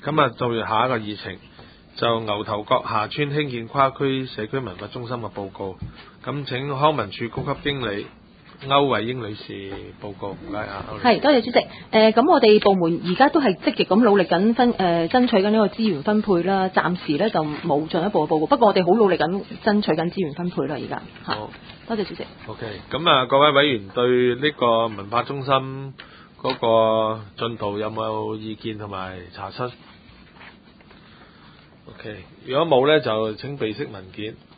咁啊，做下一個議程就牛頭角下村興建跨區社區文化中心嘅報告。咁請康文署高級經理歐慧英女士報告，唔該啊。 係，多謝主席。咁我哋部門而家都係積極咁努力緊爭取緊呢個資源分配啦。暫時咧就冇進一步嘅報告，不過我哋好努力緊爭取緊資源分配啦。而家好， 多謝主席。 OK， 咁啊，各位委員對呢個文化中心嗰個進度有冇意見同埋查詢？OK， 如果冇咧，就請備悉文件。